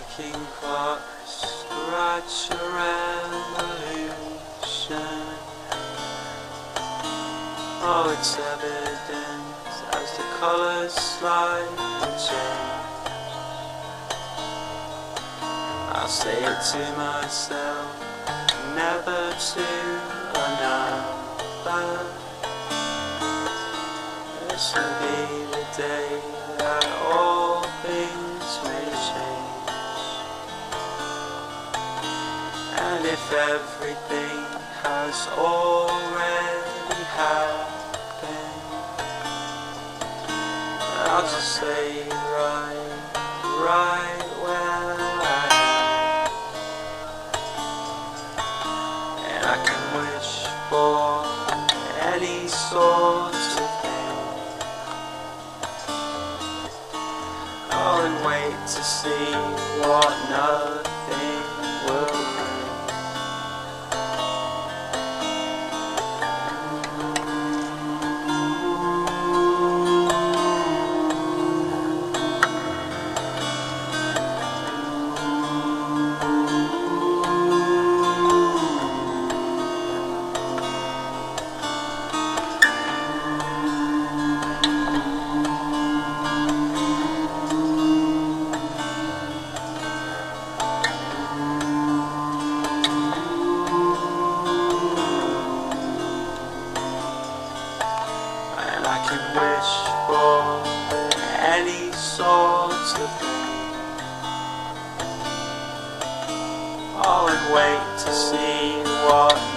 ticking clock scratch a revolution. Oh, it's evident as the colours slightly change. I'll say it to myself, never to another. This will be the day that all things may change. And if everything has already happened, I'll just stay right where I am. And I can wish for any sort of thing. Oh, and wait to see what nothing will bring. And I can wish for any sort of thing. Oh, and wait to see what